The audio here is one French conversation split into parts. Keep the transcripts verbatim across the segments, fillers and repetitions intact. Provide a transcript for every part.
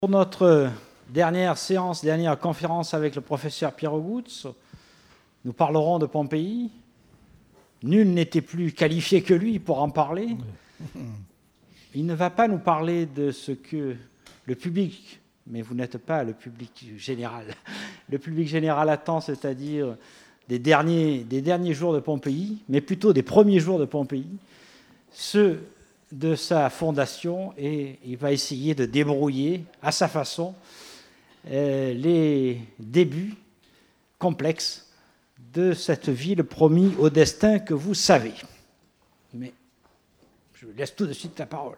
Pour notre dernière séance, dernière conférence avec le professeur Pierre Ogoutz, nous parlerons de Pompéi. Nul n'était plus qualifié que lui pour en parler. Il ne va pas nous parler de ce que le public, mais vous n'êtes pas le public général, le public général attend, c'est-à-dire des derniers, des derniers jours de Pompéi, mais plutôt des premiers jours de Pompéi, ceux de sa fondation, et il va essayer de débrouiller à sa façon euh, les débuts complexes de cette ville promise au destin que vous savez. Mais je vous laisse tout de suite la parole.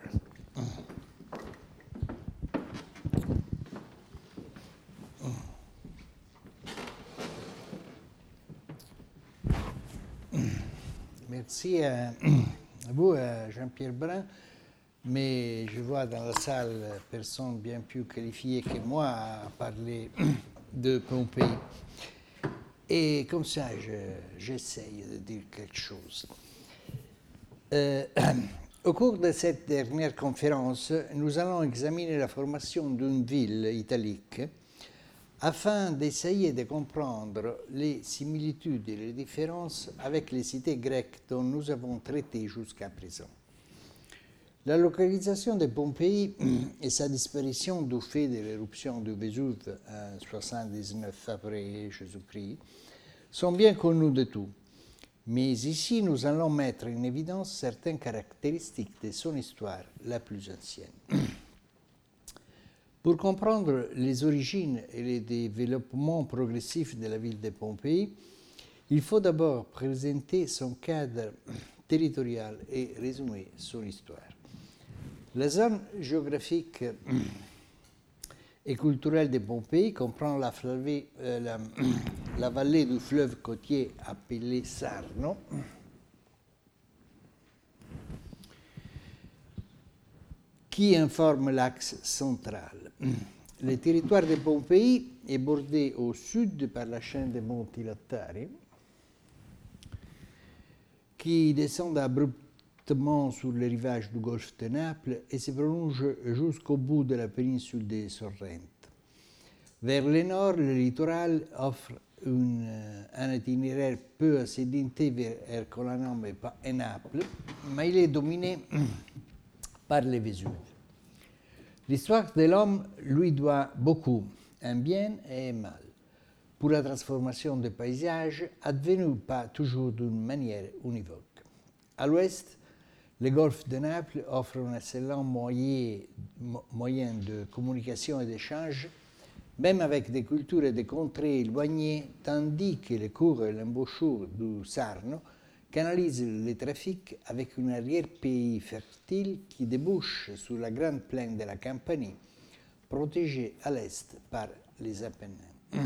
Merci à vous, Jean-Pierre Brun, mais je vois dans la salle personne bien plus qualifiée que moi à parler de Pompéi. Et comme ça, j'essaye de dire quelque chose. Euh, au cours de cette dernière conférence, nous allons examiner la formation d'une ville italique afin d'essayer de comprendre les similitudes et les différences avec les cités grecques dont nous avons traité jusqu'à présent. La localisation de Pompéi et sa disparition du fait de l'éruption du Vésuve en soixante-dix-neuf après Jésus-Christ sont bien connus de tous. Mais ici, nous allons mettre en évidence certaines caractéristiques de son histoire la plus ancienne. Pour comprendre les origines et les développements progressifs de la ville de Pompéi, il faut d'abord présenter son cadre territorial et résumer son histoire. La zone géographique et culturelle de Pompéi comprend la, flavée, euh, la, la vallée du fleuve côtier appelé Sarno, qui informe l'axe central. Le territoire de Pompéi est bordé au sud par la chaîne des Monti Lattari, qui descendent abruptement sur le rivage du golfe de Naples et se prolonge jusqu'au bout de la péninsule de Sorrente. Vers le nord, le littoral offre une, un itinéraire peu accidenté vers Ercolano et Naples, mais il est dominé par le Vésuve. L'histoire de l'homme lui doit beaucoup, un bien et un mal, pour la transformation des paysages, advenue pas toujours d'une manière univoque. À l'ouest, le golfe de Naples offre un excellent moyen, moyen de communication et d'échange, même avec des cultures et des contrées éloignées, tandis que les cours et l'embouchure du Sarno canalise le trafic avec un arrière-pays fertile qui débouche sur la grande plaine de la Campanie, protégée à l'est par les Apennins.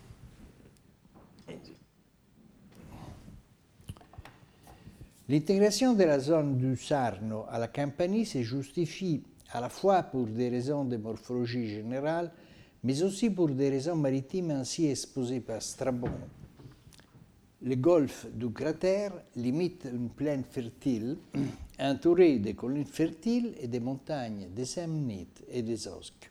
L'intégration de la zone du Sarno à la Campanie se justifie à la fois pour des raisons de morphologie générale, mais aussi pour des raisons maritimes ainsi exposées par Strabon. Le golfe du cratère limite une plaine fertile entourée de collines fertiles et des montagnes des Samnites et des Osques.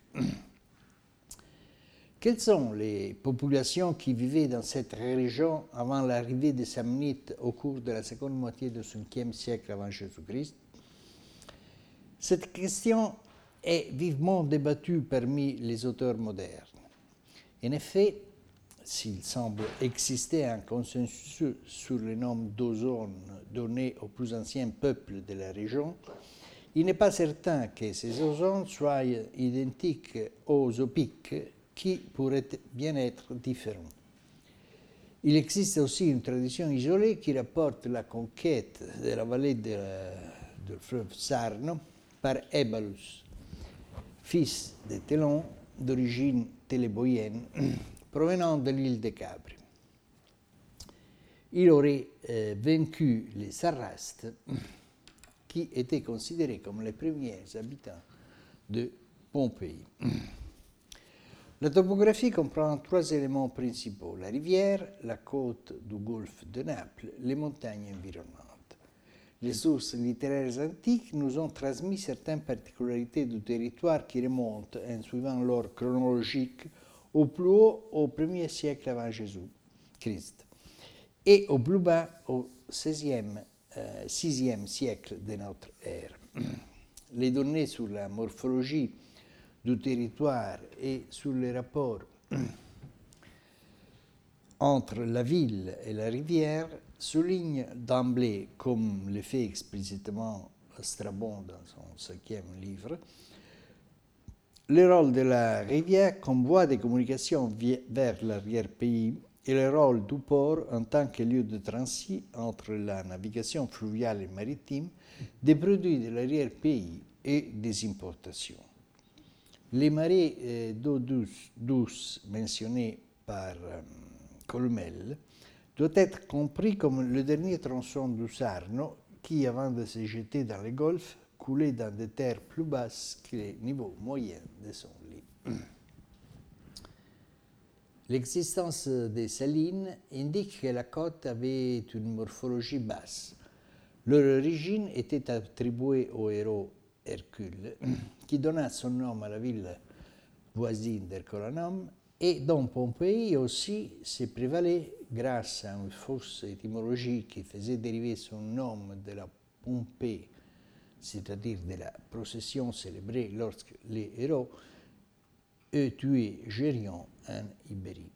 Quelles sont les populations qui vivaient dans cette région avant l'arrivée des Samnites au cours de la seconde moitié du cinquième siècle avant Jésus-Christ? Cette question est vivement débattue parmi les auteurs modernes. En effet, s'il semble exister un consensus sur le nombre d'ozones donnés aux plus anciens peuples de la région, il n'est pas certain que ces ozones soient identiques aux opiques qui pourraient bien être différents. Il existe aussi une tradition isolée qui rapporte la conquête de la vallée du fleuve Sarno par Ebalus, fils de Télon d'origine téléboïenne, provenant de l'île de Capri. Il aurait euh, vaincu les Sarrastes, qui étaient considérés comme les premiers habitants de Pompéi. La topographie comprend trois éléments principaux: la rivière, la côte du golfe de Naples, les montagnes environnantes. Les sources littéraires antiques nous ont transmis certaines particularités du territoire qui remontent, en suivant l'ordre chronologique, au plus haut au premier siècle avant Jésus-Christ et au plus bas au seizième, euh, sixième siècle de notre ère. Les données sur la morphologie du territoire et sur les rapports entre la ville et la rivière soulignent d'emblée, comme le fait explicitement Strabon dans son cinquième livre, le rôle de la rivière comme voie de communication vers l'arrière-pays et le rôle du port en tant que lieu de transit entre la navigation fluviale et maritime des produits de l'arrière-pays et des importations. Les marées euh, d'eau douce, douce mentionnées par euh, Colmel doit être compris comme le dernier tronçon du Sarno qui, avant de se jeter dans le golfe, coulait dans des terres plus basses que le niveau moyen de son lit. L'existence des salines indique que la côte avait une morphologie basse. Leur origine était attribuée au héros Hercule, qui donna son nom à la ville voisine d'Herculanum, et dont Pompéi aussi se prévalait grâce à une fausse étymologie qui faisait dériver son nom de la Pompée, c'est-à-dire de la procession célébrée lorsque les héros eux tuaient Gérion en Ibérie.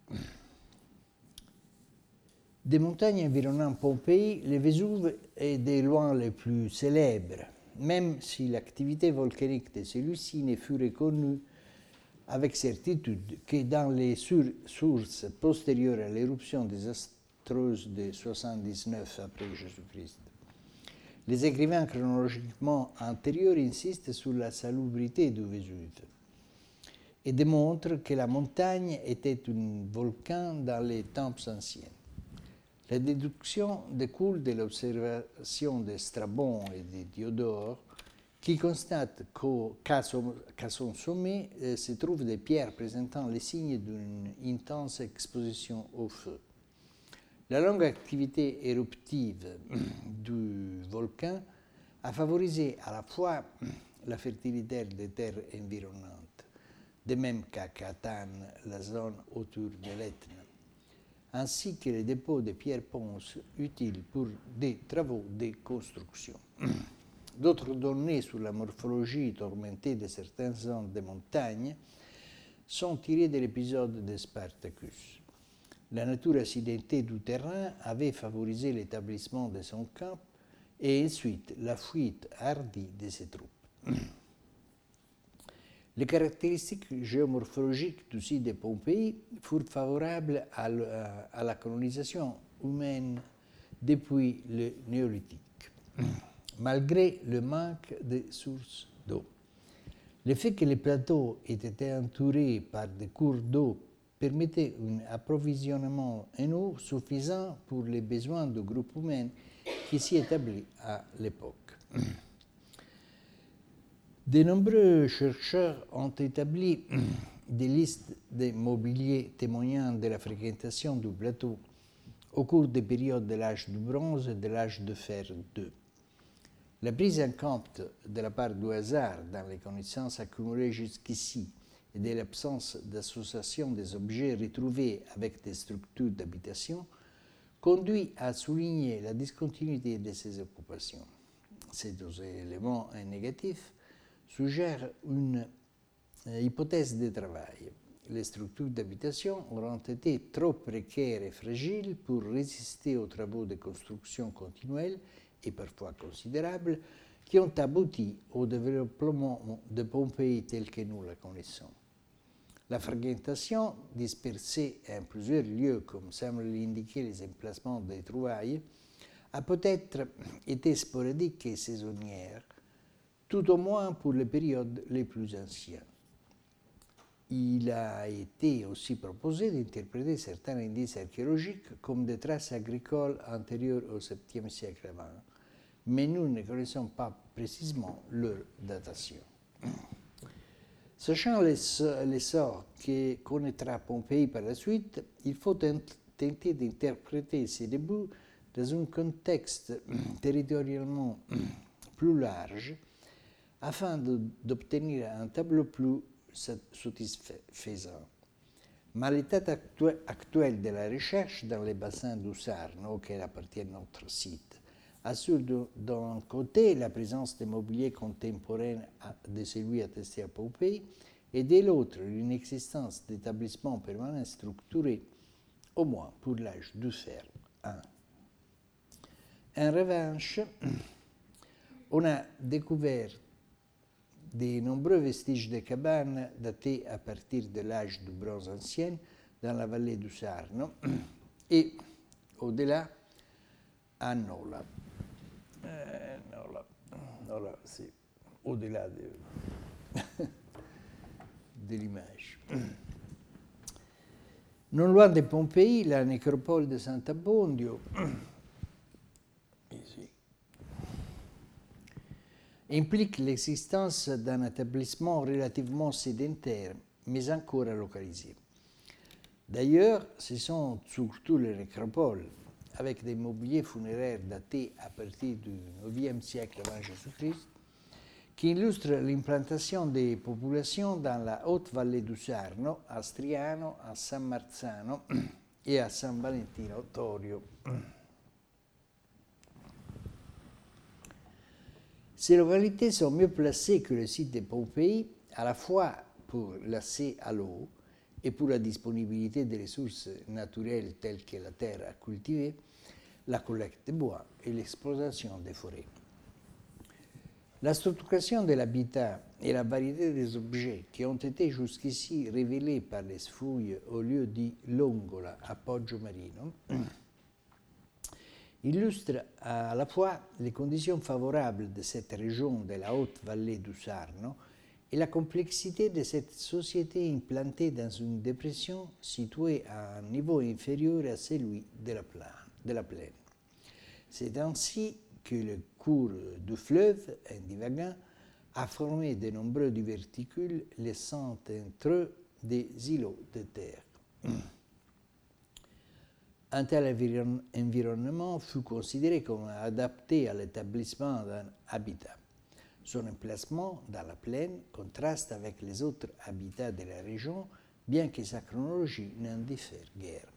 Des montagnes environnant Pompéi, le Vésuve est de loin le plus célèbre, même si l'activité volcanique de celui-ci ne fut reconnue avec certitude que dans les sur- sources postérieures à l'éruption désastreuse de soixante-dix-neuf après Jésus-Christ. Les écrivains chronologiquement antérieurs insistent sur la salubrité du Vésuve et démontrent que la montagne était un volcan dans les temps anciens. La déduction découle de l'observation de Strabon et de Diodore, qui constate qu'à son, qu'à son sommet euh, se trouvent des pierres présentant les signes d'une intense exposition au feu. La longue activité éruptive du volcan a favorisé à la fois la fertilité des terres environnantes, de même qu'à Catane, la zone autour de l'Etna, ainsi que les dépôts de pierres ponces utiles pour des travaux de construction. D'autres données sur la morphologie tourmentée de certaines zones de montagne sont tirées de l'épisode de Spartacus. La nature accidentée du terrain avait favorisé l'établissement de son camp et ensuite la fuite hardie de ses troupes. Les caractéristiques géomorphologiques du site de Pompéi furent favorables à, le, à la colonisation humaine depuis le néolithique, malgré le manque de sources d'eau. Le fait que les plateaux aient été entourés par des cours d'eau permettait un approvisionnement en eau suffisant pour les besoins du groupe humain qui s'y établit à l'époque. De nombreux chercheurs ont établi des listes de mobiliers témoignant de la fréquentation du plateau au cours des périodes de l'âge du bronze et de l'âge de fer deux. La prise en compte de la part du hasard dans les connaissances accumulées jusqu'ici et de l'absence d'association des objets retrouvés avec des structures d'habitation conduit à souligner la discontinuité de ces occupations. Ces deux éléments négatifs suggèrent une euh, hypothèse de travail. Les structures d'habitation auront été trop précaires et fragiles pour résister aux travaux de construction continuels et parfois considérables qui ont abouti au développement de Pompéi tel que nous la connaissons. La fragmentation, dispersée en plusieurs lieux, comme semblent l'indiquer les emplacements des trouvailles, a peut-être été sporadique et saisonnière, tout au moins pour les périodes les plus anciennes. Il a été aussi proposé d'interpréter certains indices archéologiques comme des traces agricoles antérieures au septième siècle avant, mais nous ne connaissons pas précisément leur datation. Sachant l'essor que connaîtra Pompéi par la suite, il faut tenter d'interpréter ses débuts dans un contexte territorialement plus large afin d'obtenir un tableau plus satisfaisant. Mais l'état actuel de la recherche dans les bassins du Sarno, auquel appartient notre site, assure d'un côté la présence de mobilier contemporain de celui attesté à Pompéi, et de l'autre l'inexistence d'établissements permanents structurés, au moins pour l'âge du fer un. En revanche, on a découvert de nombreux vestiges de cabanes datés à partir de l'âge du bronze ancien dans la vallée du Sarno et au-delà à Nola. Euh, Nola, Nola c'est au-delà de, de l'image. Non loin de Pompéi, la nécropole de Sant'Abbondio, ici, implique l'existence d'un établissement relativement sédentaire, mais encore localisé. D'ailleurs, ce sont surtout les nécropoles, avec des mobiliers funéraires datés à partir du neuvième siècle avant Jésus-Christ, qui illustrent l'implantation des populations dans la haute vallée du Sarno, à Striano, à San Marzano et à San Valentino Torio. Ces localités sont mieux placées que le site de Pompéi, à la fois pour l'accès à l'eau et pour la disponibilité des ressources naturelles telles que la terre à cultiver, la collecte de bois et l'exploitation des forêts. La structuration de l'habitat et la variété des objets qui ont été jusqu'ici révélés par les fouilles au lieu dit Longola à Poggio Marino illustrent à la fois les conditions favorables de cette région de la haute vallée du Sarno et la complexité de cette société implantée dans une dépression située à un niveau inférieur à celui de la plaine. De la plaine. C'est ainsi que le cours du fleuve, en divagant, a formé de nombreux diverticules laissant entre eux des îlots de terre. Un tel environ- environnement fut considéré comme adapté à l'établissement d'un habitat. Son emplacement dans la plaine contraste avec les autres habitats de la région, bien que sa chronologie n'en diffère guère.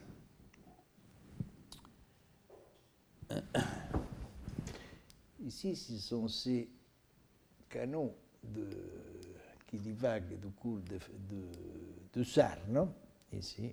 Ici, ce sont ces canaux de, qui divaguent du cours de, de, de Sarno, ici,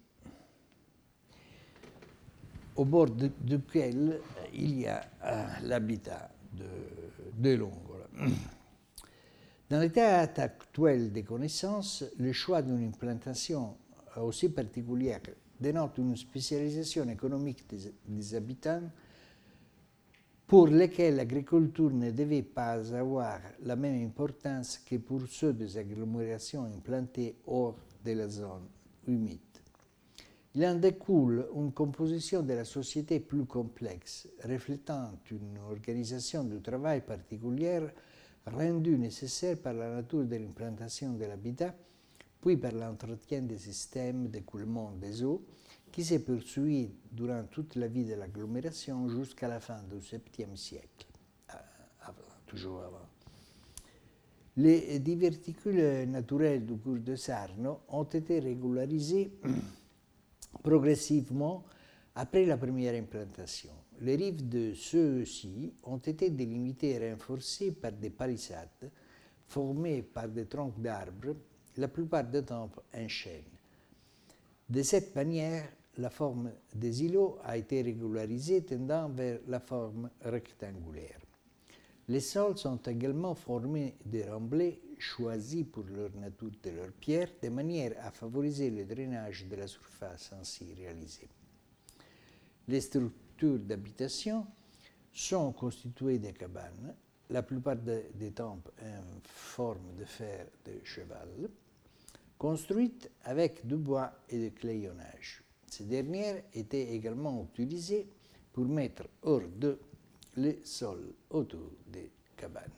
au bord de, duquel il y a euh, l'habitat de, de Longola. Dans l'état actuel des connaissances, le choix d'une implantation aussi particulière dénote une spécialisation économique des, des habitants pour lesquels l'agriculture ne devait pas avoir la même importance que pour ceux des agglomérations implantées hors de la zone humide. Il en découle une composition de la société plus complexe, reflétant une organisation du travail particulière rendue nécessaire par la nature de l'implantation de l'habitat, puis par l'entretien des systèmes d'écoulement des eaux, qui s'est poursuivi durant toute la vie de l'agglomération jusqu'à la fin du septième siècle, avant, toujours avant. Les diverticules naturels du cours de Sarno ont été régularisés progressivement après la première implantation. Les rives de ceux-ci ont été délimitées et renforcées par des palissades formées par des troncs d'arbres, la plupart du temps en chêne. De cette manière, la forme des îlots a été régularisée tendant vers la forme rectangulaire. Les sols sont également formés de remblais choisis pour leur nature de leurs pierres, de manière à favoriser le drainage de la surface ainsi réalisée. Les structures d'habitation sont constituées de cabanes, la plupart des temps en forme de fer de cheval, construites avec du bois et du crayonnage. Ces dernières étaient également utilisées pour mettre hors de le sol autour des cabanes.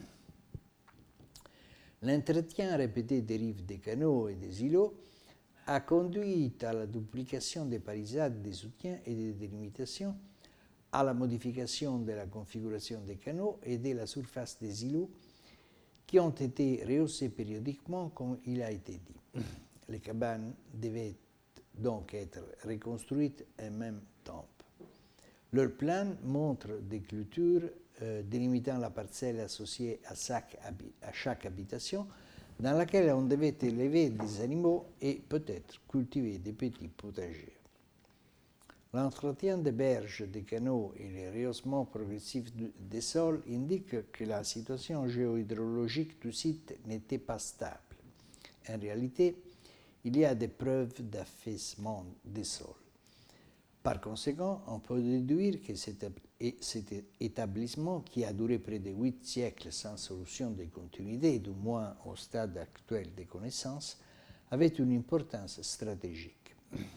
L'entretien répété des rives des canaux et des îlots a conduit à la duplication des palissades, des soutiens et des délimitations, à la modification de la configuration des canaux et de la surface des îlots qui ont été rehaussés périodiquement comme il a été dit. Les cabanes devaient donc être reconstruites en même temps. Leur plan montre des clôtures euh, délimitant la parcelle associée à chaque, à chaque habitation dans laquelle on devait élever des animaux et peut-être cultiver des petits potagers. L'entretien des berges, des canaux et le rehaussement progressif des sols indiquent que la situation géohydrologique du site n'était pas stable. En réalité, il y a des preuves d'affaissement des sols. Par conséquent, on peut déduire que cet, cet établissement, qui a duré près de huit siècles sans solution de continuité, du moins au stade actuel des connaissances, avait une importance stratégique.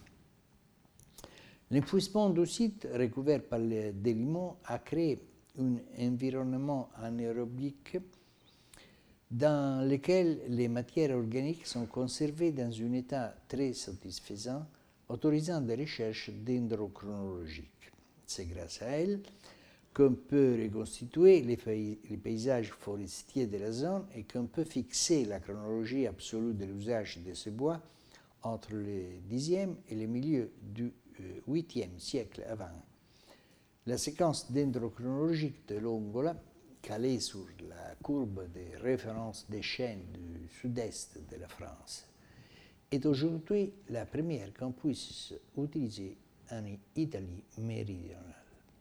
L'enfouissement du site, recouvert par les déliments, a créé un environnement anaérobique dans lequel les matières organiques sont conservées dans un état très satisfaisant, autorisant des recherches dendrochronologiques. C'est grâce à elles qu'on peut reconstituer les, les paysages forestiers de la zone et qu'on peut fixer la chronologie absolue de l'usage de ce bois entre le dixième et le milieu du huitième siècle avant. La séquence dendrochronologique de l'Ongola, calée sur la courbe de référence des chênes du sud-est de la France, est aujourd'hui la première qu'on puisse utiliser en Italie méridionale.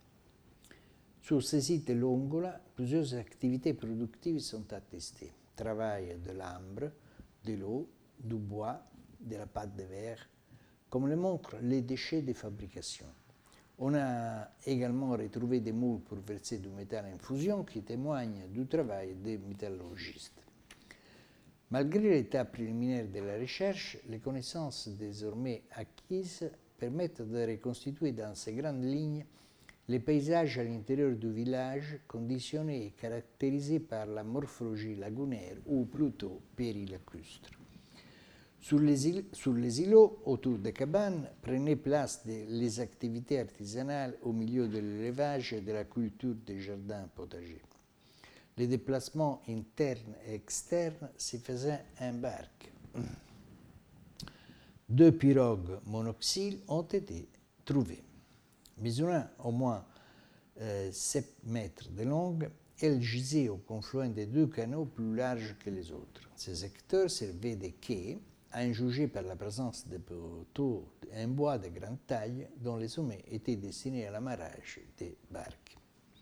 Sur ce site de l'Ongola, plusieurs activités productives sont attestées. Travail de l'ambre, de l'eau, du bois, de la pâte de verre, comme le montrent les déchets de fabrication. On a également retrouvé des moules pour verser du métal en fusion qui témoignent du travail des métallurgistes. Malgré l'état préliminaire de la recherche, les connaissances désormais acquises permettent de reconstituer dans ces grandes lignes les paysages à l'intérieur du village conditionnés et caractérisés par la morphologie lagunaire ou plutôt périlacustre. Sur les, îles, sur les îlots autour des cabanes prenaient place des, les activités artisanales au milieu de l'élevage et de la culture des jardins potagers. Les déplacements internes et externes se faisaient en barque. Deux pirogues monoxyles ont été trouvées. Mesurant au moins euh, sept mètres de longue, elles gisaient au confluent des deux canaux plus larges que les autres. Ces secteurs servaient de quais, à en juger par la présence de poteaux en bois de grande taille dont les sommets étaient destinés à l'amarrage des barques.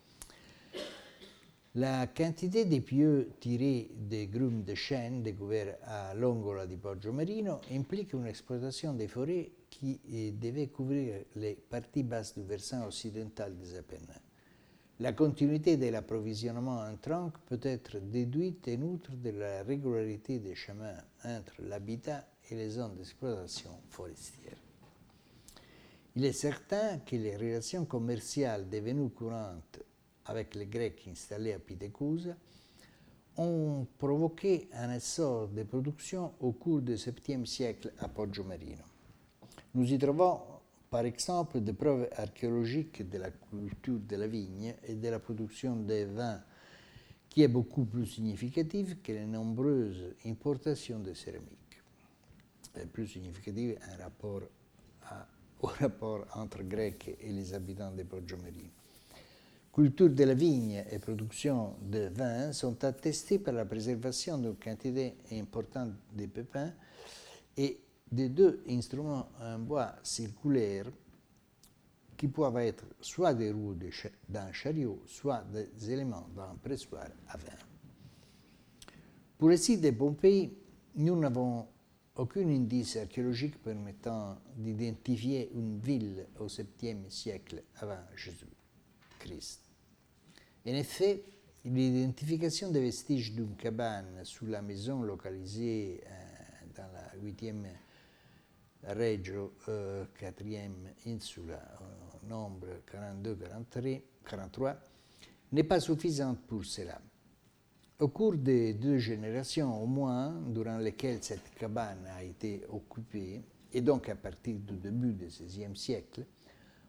La quantité de pieux tirés des grumes de chêne découverts à l'Ongola di Poggio Marino implique une exploitation des forêts qui devait couvrir les parties basses du versant occidental des Apennins. La continuité de l'approvisionnement en tronc peut être déduite en outre de la régularité des chemins entre l'habitat et les zones d'exploitation forestière. Il est certain que les relations commerciales devenues courantes avec les Grecs installés à Pitecusa ont provoqué un essor de production au cours du septième siècle à Poggio Marino. Nous y trouvons par exemple des preuves archéologiques de la culture de la vigne et de la production des vins, qui est beaucoup plus significative que les nombreuses importations de céramique. C'est plus significative en rapport à, au rapport entre Grecs et les habitants de Poggio Marino. Culture de la vigne et production de vin sont attestées par la préservation d'une quantité importante de pépins et de deux instruments en bois circulaires qui peuvent être soit des roues d'un chariot, soit des éléments d'un pressoir à vin. Pour le site de Pompéi, nous n'avons aucun indice archéologique permettant d'identifier une ville au septième siècle avant Jésus-Christ. En effet, l'identification des vestiges d'une cabane sous la maison localisée dans la huitième Reggio, euh, quatrième insula, au nombre quarante-deux quarante-trois, n'est pas suffisante pour cela. Au cours de deux générations au moins, durant lesquelles cette cabane a été occupée, et donc à partir du début du seizième siècle,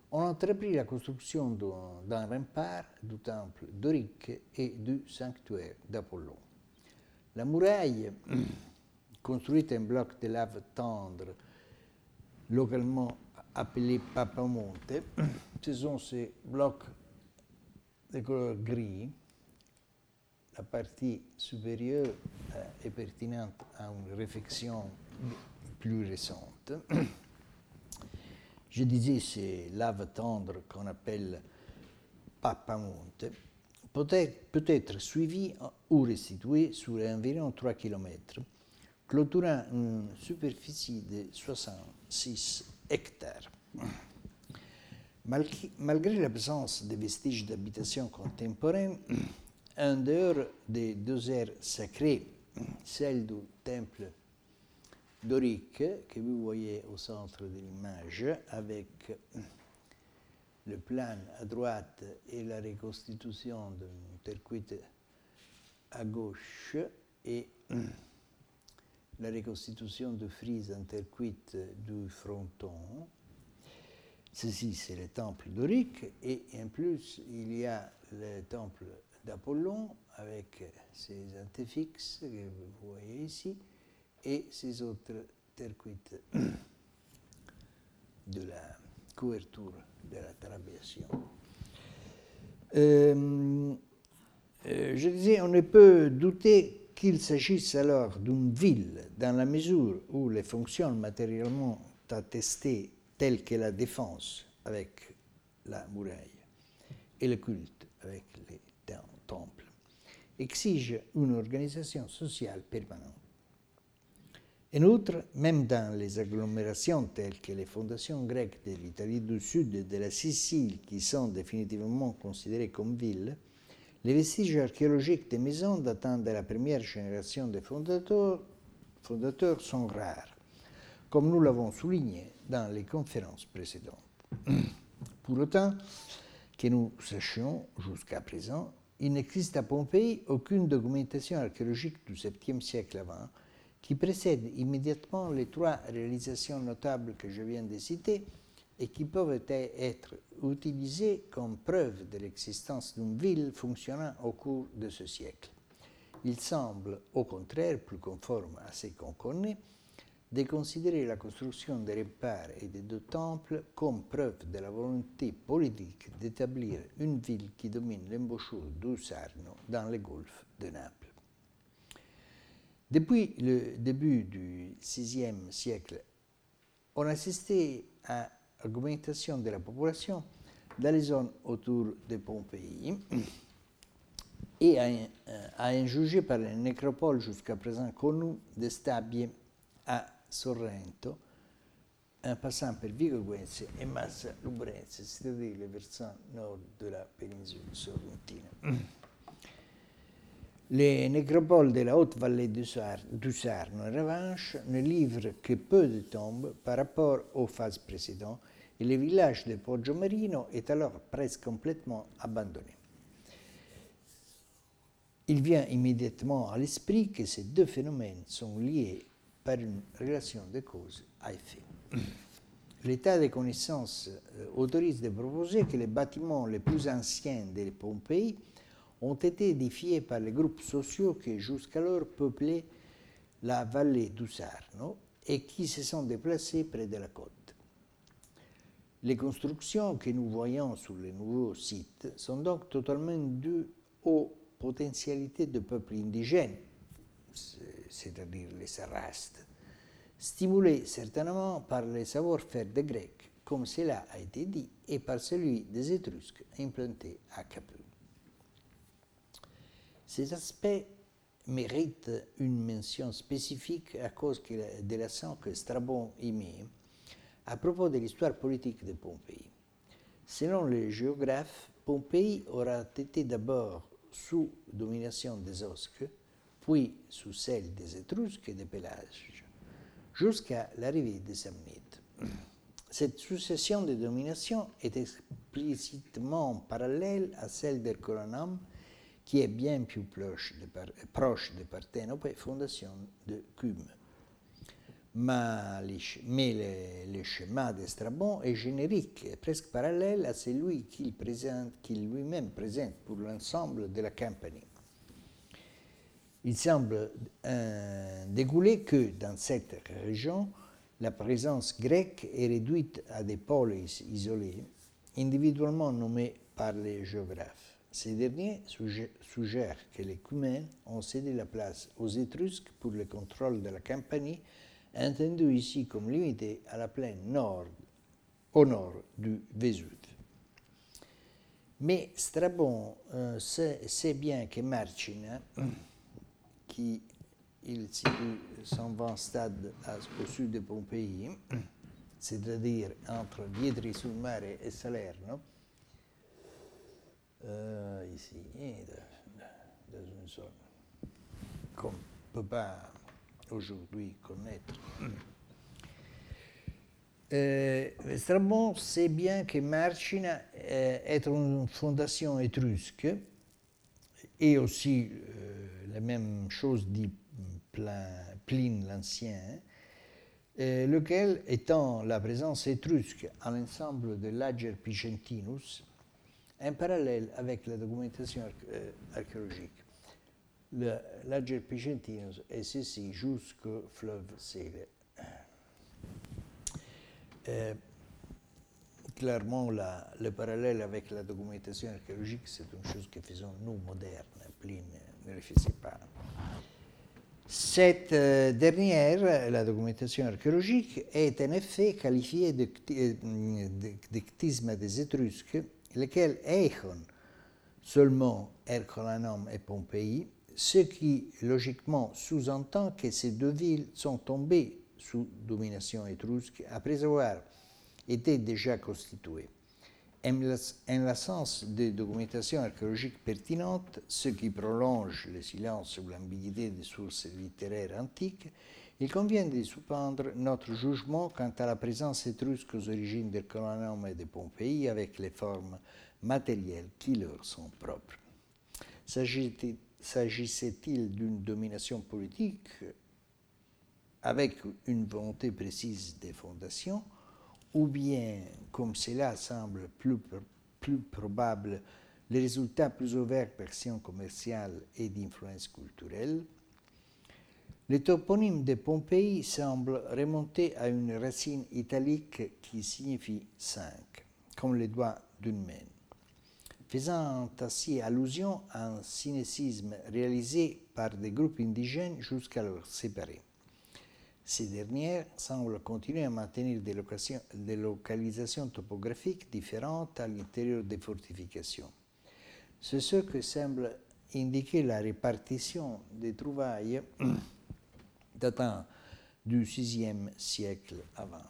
on entreprit la construction d'un rempart du temple dorique et du sanctuaire d'Apollon. La muraille, construite en bloc de lave tendre, localement appelé Papamonte, ce sont ces blocs de couleur gris. La partie supérieure euh, est pertinente à une réflexion plus récente. Je disais, ces laves tendres qu'on appelle Papamonte, peut-être, peut-être suivies ou restituées sur environ trois kilomètres, clôturant une superficie de soixante-six hectares. Malgré, malgré l'absence de vestiges d'habitation contemporaine, en dehors des deux aires sacrées, celle du temple dorique que vous voyez au centre de l'image, avec le plan à droite et la reconstitution d'une terre cuite à gauche et la reconstitution de frise en terre cuite du fronton. Ceci, c'est le temple dorique, et en plus, il y a le temple d'Apollon avec ses antefixes que vous voyez ici et ces autres terres cuites de la couverture de la trabeation. Euh, euh, je disais, on ne peut douter qu'il s'agisse alors d'une ville dans la mesure où les fonctions matériellement attestées telles que la défense avec la muraille et le culte avec les temples exigent une organisation sociale permanente. En outre, même dans les agglomérations telles que les fondations grecques de l'Italie du Sud et de la Sicile, qui sont définitivement considérées comme villes, les vestiges archéologiques des maisons datant de la première génération des fondateurs, fondateurs sont rares, comme nous l'avons souligné dans les conférences précédentes. Pour autant, que nous sachions jusqu'à présent, il n'existe à Pompéi aucune documentation archéologique du septième siècle avant qui précède immédiatement les trois réalisations notables que je viens de citer et qui peuvent être utilisées comme preuve de l'existence d'une ville fonctionnant au cours de ce siècle. Il semble, au contraire, plus conforme à ce qu'on connaît, de considérer la construction des remparts et des deux temples comme preuve de la volonté politique d'établir une ville qui domine l'embouchure du Sarno dans le golfe de Naples. Depuis le début du sixième siècle, on assistait à l'augmentation de la population dans les zones autour de Pompéi et à, à en juger par les nécropoles jusqu'à présent connues de Stabie à Sorrento, en passant par Vico Equense et Massa Lubrense, c'est-à-dire le versant nord de la péninsule sorrentina. Les nécropoles de la haute vallée du Sarno, en revanche, ne livrent que peu de tombes par rapport aux phases précédentes, et le village de Poggio Marino est alors presque complètement abandonné. Il vient immédiatement à l'esprit que ces deux phénomènes sont liés par une relation de cause à effet. L'état des connaissances autorise de proposer que les bâtiments les plus anciens de Pompéi ont été édifiés par les groupes sociaux qui jusqu'alors peuplaient la vallée du Sarno et qui se sont déplacés près de la côte. Les constructions que nous voyons sur les nouveaux sites sont donc totalement dues aux potentialités de peuples indigènes, c'est-à-dire les Sarrastes, stimulés certainement par les savoir-faire des Grecs, comme cela a été dit, et par celui des Étrusques implantés à Capulle. Ces aspects méritent une mention spécifique à cause de l'accent que Strabon y met à propos de l'histoire politique de Pompéi. Selon les géographes, Pompéi aura été d'abord sous domination des Osques, puis sous celle des Étrusques et des Pélasges, jusqu'à l'arrivée des Samnites. Cette succession de dominations est explicitement parallèle à celle d'Herculanum, qui est bien plus proche de, Par- proche de Parthénope, fondation de Cume. mais, les, mais le, le schéma de Strabon est générique et presque parallèle à celui qu'il présente, qu'il lui-même présente pour l'ensemble de la Campanie. Il semble euh, découler que dans cette région, la présence grecque est réduite à des pôles isolés, individuellement nommés par les géographes. Ces derniers suggèrent que les Cumènes ont cédé la place aux Étrusques pour le contrôle de la Campanie, entendu ici comme limité à la plaine nord, au nord du Vésuve. Mais Strabon euh, sait, sait bien que Marcina, qui il situe son vingt stades au sud de Pompéi, c'est-à-dire entre Vietri-sul-Mare et Salerno, euh, ici, dans une zone qu'on ne peut pas aujourd'hui connaître. Euh, Strabon sait bien que Marcina euh, est une fondation étrusque, et aussi euh, la même chose dit Pline l'Ancien, euh, lequel étant la présence étrusque à l'ensemble de l'Ager Picentinus, en parallèle avec la documentation euh, archéologique. L'Ager Picentinus est ceci jusqu'au fleuve Sele. Euh, clairement, la, le parallèle avec la documentation archéologique, c'est une chose que faisons nous, modernes. Pline ne le faisait pas. Cette euh, dernière, la documentation archéologique, est en effet qualifiée de, de, de ctisme des Étrusques, lesquels eichon seulement Herculanum et Pompéi, ce qui logiquement sous-entend que ces deux villes sont tombées sous domination étrusque après avoir été déjà constituées. En l'absence de documentation archéologique pertinente, ce qui prolonge le silence sur l'ambiguïté des sources littéraires antiques, il convient de suspendre notre jugement quant à la présence étrusque aux origines d'Herculanum et de Pompéi avec les formes matérielles qui leur sont propres. S'agissait-il d'une domination politique avec une volonté précise des fondations, ou bien, comme cela semble plus, plus probable, les résultats plus ouverts d'actions commerciales et d'influence culturelle? Le toponyme de Pompéi semble remonter à une racine italique qui signifie cinq, comme les doigts d'une main, faisant ainsi allusion à un synécisme réalisé par des groupes indigènes jusqu'alors séparés. Ces dernières semblent continuer à maintenir des, des localisations topographiques différentes à l'intérieur des fortifications. C'est ce que semble indiquer la répartition des trouvailles datant du sixième siècle avant.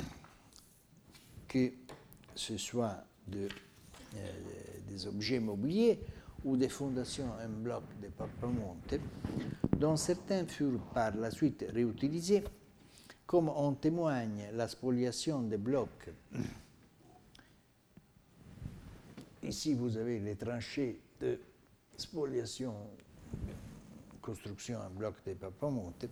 Que ce soit de, euh, des objets mobiliers ou des fondations en bloc de Papamonte, dont certains furent par la suite réutilisés, comme en témoigne la spoliation des blocs. Ici, vous avez les tranchées de spoliation, construction en bloc de Papamonte.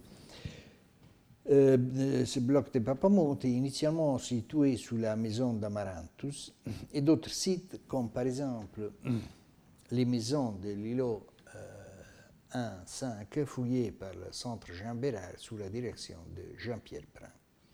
Euh, ce bloc de Papamonte, initialement situé sous la maison d'Amarantus, et d'autres sites, comme par exemple les maisons de l'îlot un cinq fouillé par le centre Jean Bérard sous la direction de Jean-Pierre Brun.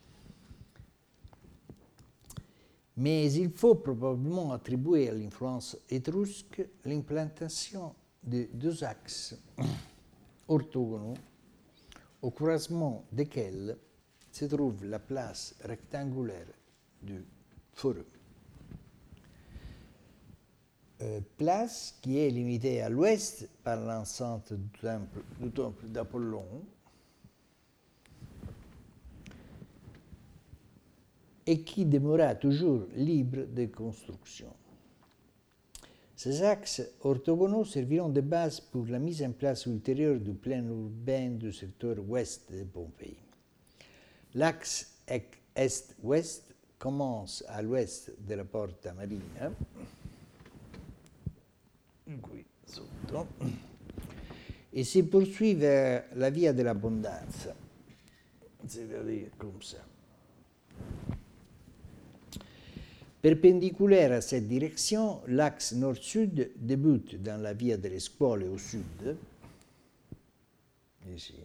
Mais il faut probablement attribuer à l'influence étrusque l'implantation de deux axes orthogonaux au croisement desquels se trouve la place rectangulaire du Forum. Euh, place qui est limitée à l'ouest par l'enceinte du temple, du temple d'Apollon et qui demeura toujours libre de construction. Ces axes orthogonaux serviront de base pour la mise en place ultérieure du plan urbain du secteur ouest de Pompéi. L'axe est-ouest commence à l'ouest de la Porta Marina, qui sotto, e si poursuit vers la Via dell'Abbondanza, c'est-à-dire comme ça. Perpendiculaire à cette direction, l'axe nord-sud débute dans la Via delle Scuole au sud, ici,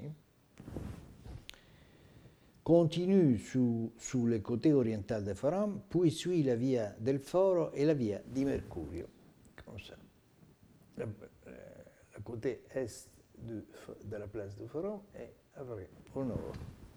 continue sous, sous le côté oriental du Forum, puis suit la Via del Foro et la Via di Mercurio, comme ça. Le, le côté est de, de la place du Forum et après au nord.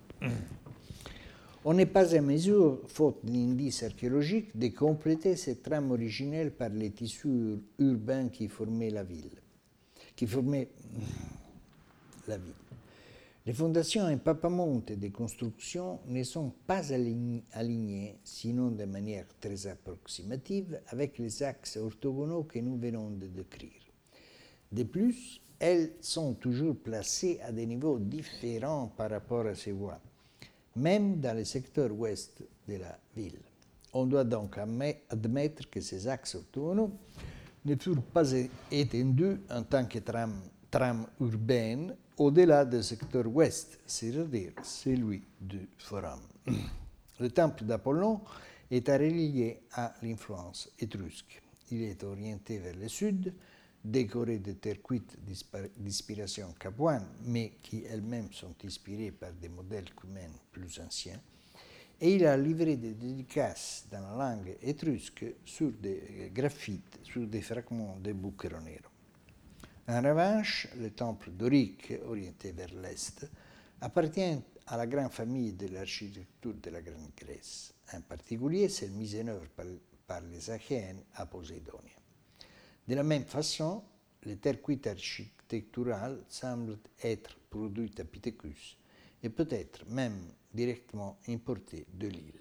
On n'est pas à mesure, faute d'indices archéologiques, de compléter cette trame originelle par les tissus urbains qui formaient la ville. Qui formaient la ville. Les fondations et papamontes des constructions ne sont pas alignées, sinon de manière très approximative, avec les axes orthogonaux que nous venons de décrire. De plus, elles sont toujours placées à des niveaux différents par rapport à ces voies, même dans le secteur ouest de la ville. On doit donc admettre que ces axes orthogonaux ne furent pas étendus en tant que trame, trame urbaine au-delà du secteur ouest, c'est-à-dire celui du Forum. Le temple d'Apollon est relié à l'influence étrusque. Il est orienté vers le sud, décoré de terre cuite d'inspiration capuane, mais qui elles-mêmes sont inspirées par des modèles cumains plus anciens, et il a livré des dédicaces dans la langue étrusque sur des graffites, sur des fragments de Bucero Nero. En revanche, le temple dorique, orienté vers l'est, appartient à la grande famille de l'architecture de la Grande Grèce. En particulier, c'est mise en œuvre par, par les Achéens à Poseidonia. De la même façon, les terres cuites architecturales semblent être produites à Pittacus et peut-être même directement importées de l'île.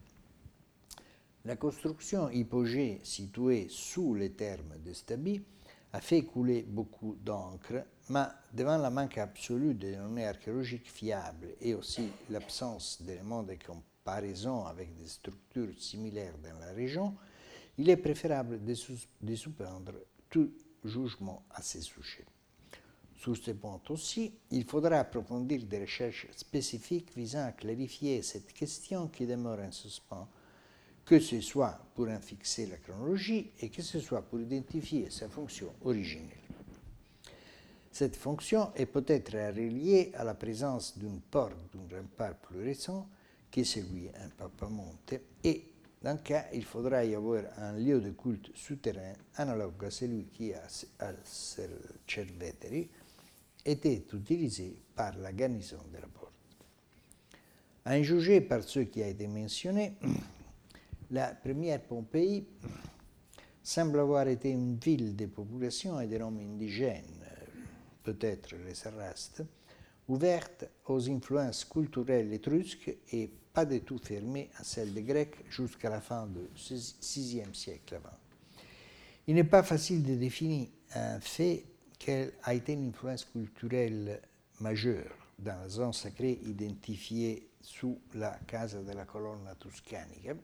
La construction hypogée située sous les thermes de Stabi a fait couler beaucoup d'encre, mais devant la manque absolue de données archéologiques fiables et aussi l'absence d'éléments de comparaison avec des structures similaires dans la région, il est préférable de, sus- de suspendre tout jugement à ce sujet. Sur ce point aussi, il faudra approfondir des recherches spécifiques visant à clarifier cette question qui demeure en suspens, que ce soit pour en fixer la chronologie et que ce soit pour identifier sa fonction originelle. Cette fonction est peut-être reliée à la présence d'une porte d'un rempart plus récent que celui en Papamonte et dans ce cas, il faudra y avoir un lieu de culte souterrain analogue à celui qui, à Cerveteri, était utilisé par la garnison de la porte. À en juger par ce qui a été mentionné, la première Pompéi semble avoir été une ville de population et de noms indigènes, peut-être les Sarrastes, ouverte aux influences culturelles étrusques et pas du tout fermée à celles des Grecs jusqu'à la fin du sixième siècle avant. Il n'est pas facile de définir un fait quelle a été une influence culturelle majeure dans la zone sacrée identifiée sous la Casa della Colonna Tuscanica,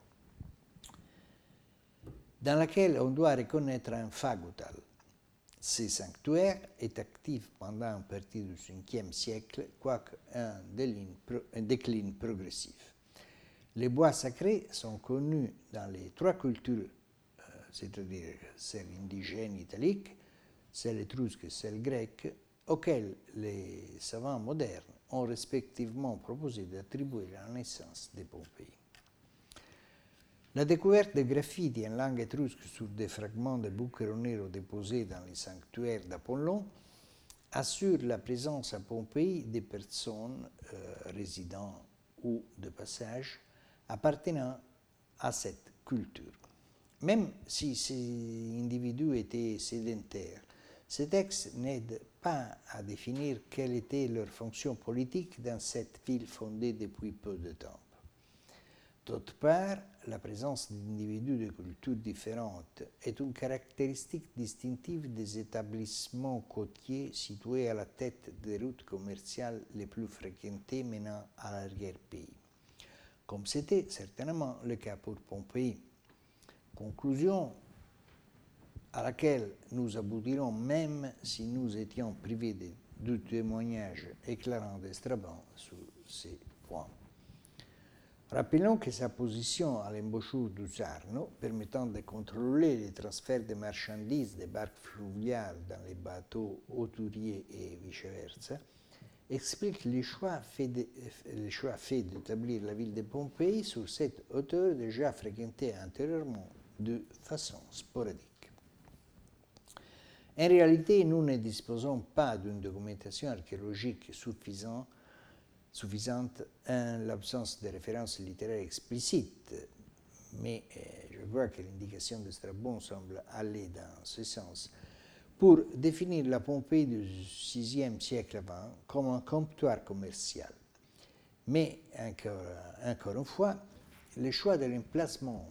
dans laquelle on doit reconnaître un fagotal. Ce sanctuaire est actif pendant une partie du cinquième siècle, quoique un déclin progressif. Les bois sacrés sont connus dans les trois cultures, euh, c'est-à-dire celle indigène italique, celle étrusque et celle grecque, auxquelles les savants modernes ont respectivement proposé d'attribuer la naissance de Pompéi. La découverte de graffitis en langue étrusque sur des fragments de Bucero Nero déposés dans les sanctuaires d'Apollon assure la présence à Pompéi des personnes euh, résidant ou de passage appartenant à cette culture. Même si ces individus étaient sédentaires, ce texte n'aide pas à définir quelle était leur fonction politique dans cette ville fondée depuis peu de temps. D'autre part, la présence d'individus de cultures différentes est une caractéristique distinctive des établissements côtiers situés à la tête des routes commerciales les plus fréquentées menant à l'arrière-pays, comme c'était certainement le cas pour Pompéi. Conclusion à laquelle nous aboutirons même si nous étions privés de, de témoignages éclairants d'Estraban sur ces Rappelons que sa position à l'embouchure du Sarno, permettant de contrôler les transferts de marchandises des barques fluviales dans les bateaux hauturiers et vice-versa, explique le choix fait de, le choix fait d'établir la ville de Pompéi sur cette hauteur déjà fréquentée antérieurement de façon sporadique. En réalité, nous ne disposons pas d'une documentation archéologique suffisante, suffisante en l'absence de références littéraires explicites, mais euh, je vois que l'indication de Strabon semble aller dans ce sens, pour définir la Pompéi du sixième siècle avant comme un comptoir commercial. Mais, encore, encore une fois, le choix de l'emplacement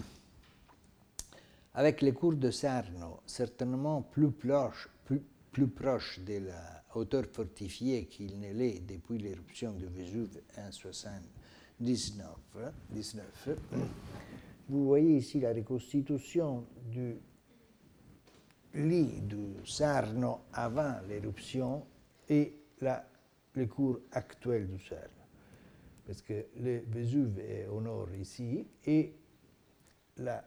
avec les cours de Sarno, certainement plus proche, plus, plus proche de la hauteur fortifiée qu'il ne l'est depuis l'éruption du Vésuve en soixante-dix-neuf, dix-neuf, vous voyez ici la reconstitution du lit du Sarno avant l'éruption et la, le cours actuel du Sarno. Parce que le Vésuve est au nord ici et la,